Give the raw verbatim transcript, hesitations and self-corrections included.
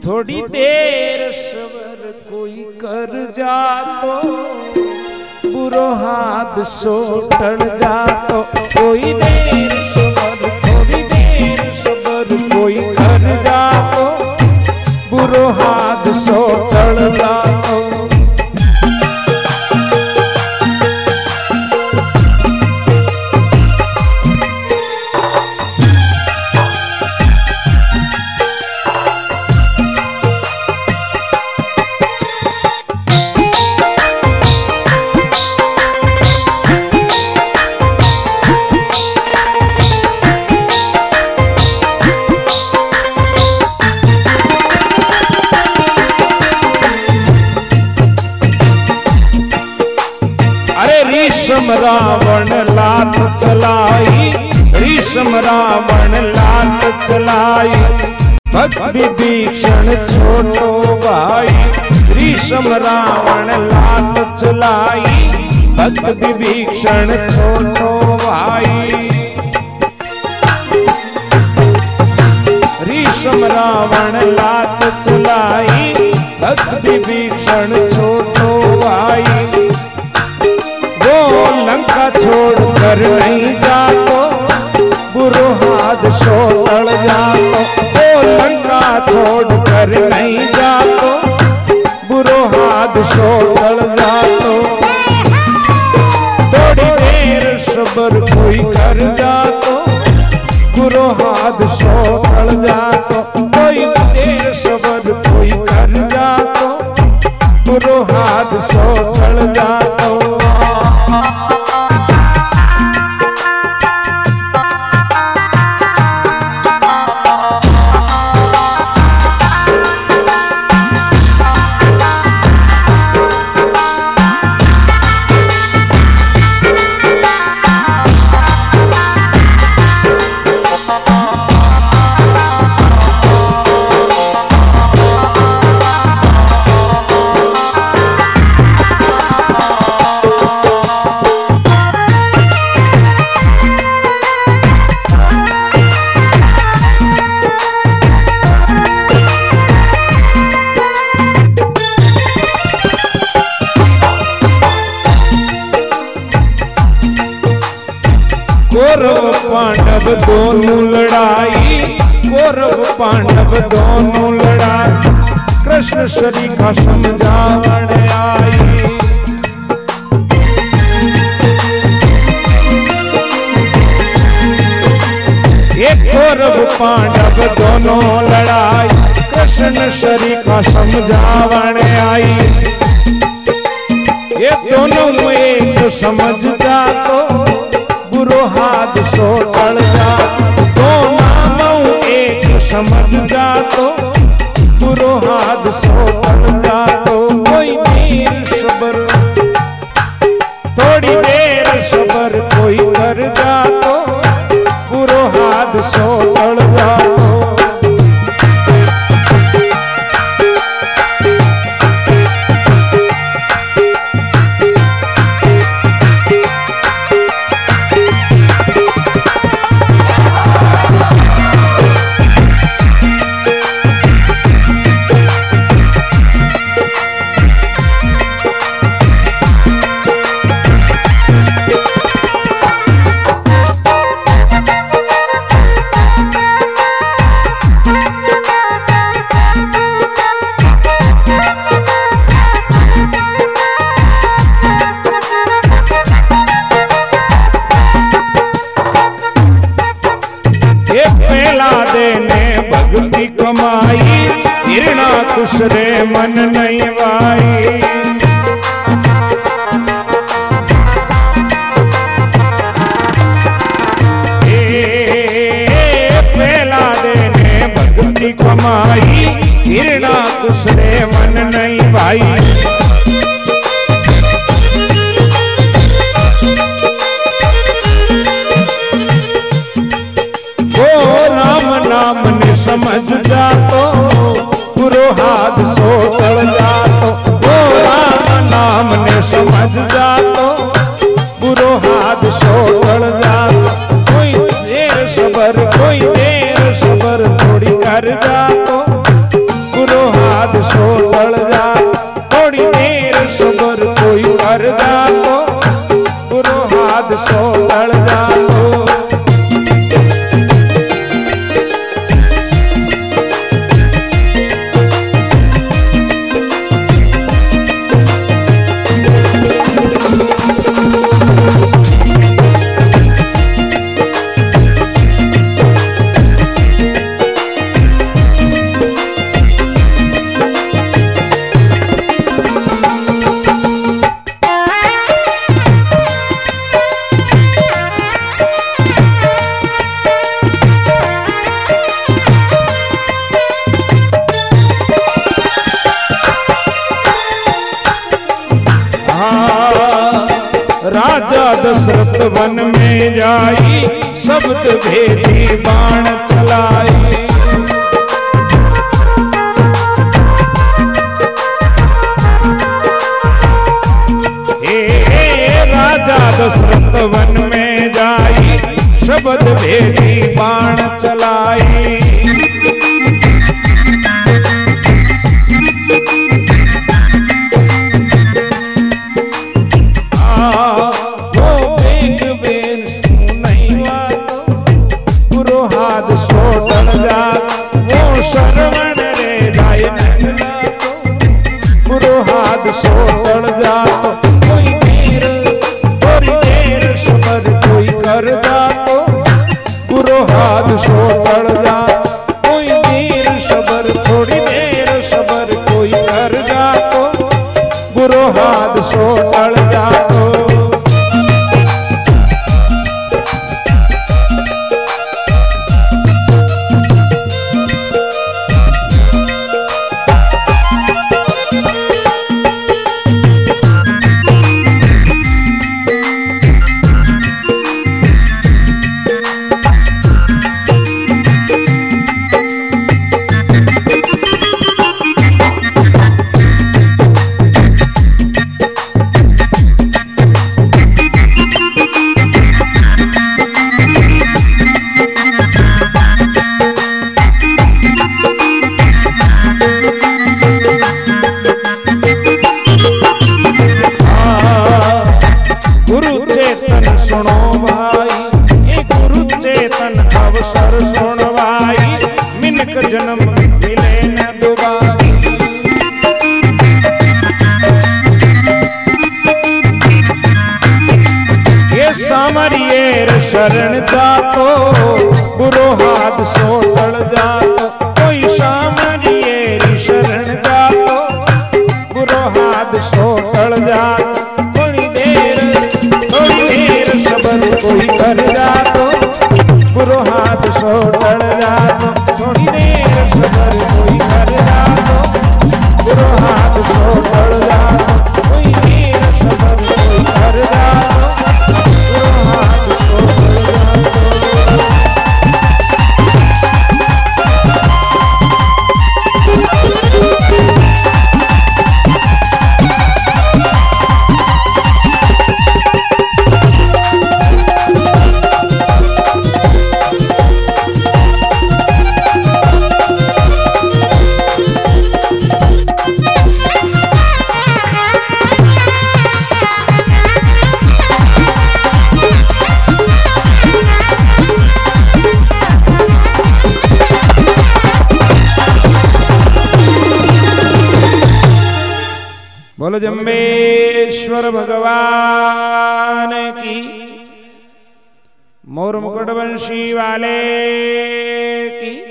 थोड़ी देर सबर कोई कर जा तो बुरो हाथ सो टल जा तो कोई देर सबर थोड़ी देर सबर कोई कर जा तो बुरो हाथ सो टल जा तो ऋषम रावण लात चलाई ऋषम रावण लात चलाई भक्त विभीषण छोटो भाई ऋषम रावण लात चलाई भक्त विभीषण छोटो भाई ऋषम रावण लात चलाई भक्त विभीषण छोटो भाई वो लंका छोड़ कर नहीं जातो बुरो हाथ सो टल जातो वो लंका छोड़ कर नहीं जातो बुरो हाथ सो टल जातो थोड़ी देर सबर कोई कर जातो बुरो हाथ सो टल जातो कोई देर सबर कोई कर जातो बुरो हाथ सो टल जातो कौरव पांडव दोनों लड़ाई कौरव पांडव दोनों लड़ाई कृष्ण श्री का समझावण आई एक कौरव पांडव दोनों लड़ाई कृष्ण श्री का समझावण आई ये दोनों एक समझ जातो बुरो हाथ सो टल जा दो नामों एक समझ जा तो बुरो हाथ सो टल जा तो कोई देर सबर थोड़ी देर सबर कोई कर जा तो बुरो हाथ सो टल जा तो भक्ति कमाई हिरणा कुश रे मन नहीं वाई पहला देने भक्ति कमाई हिरणा कुश रे मन नहीं भाई नाम ने समझ जातो बुरो हाथ सो टल जातो वो राम नाम ने समझ जातो बुरो हाथ सो टल जातो कोई देर सबर कोई देर सबर थोड़ी कर जातो बुरो हाथ सो टल जा, थोड़ी देर सबर कोई कर जा तो बुरो हाथ सो टल जा तो। राजा दशरथ वन में जाई, शब्द भेदी बाण चलाई। हे राजा दशरथ वन में जाई, शब्द भेदी बाण चलाई। सो टल जा तो कोई देर, थोड़ी देर सबर कोई कर जा तो बुरो हाथ सो टल जा, कोई देर सबर थोड़ी देर सबर कोई कर जा तो बुरो हाथ सो टल जा तो। सुनो भाई ये गुरु चेतन अवसर सुनवाई, मिनक जन्म मिले न दोबारा। ये सामरिये शरण जा तो बुरो हाथ सो टल जा तो, कोई सामरिये शरण जा तो बुरो हाथ सो टल जा। कोई कर जा तो बुरो हाथ सो टल जा तो, थोड़ी देर सबर कोई कर जा तो बुरो हाथ सो टल जा तो, कोई देर सबर कोई कर जा तो बुरो हाथ सो टल जा तो। बोलो जम्बेश्वर भगवान की, मोर मुकुट वंशी वाले की।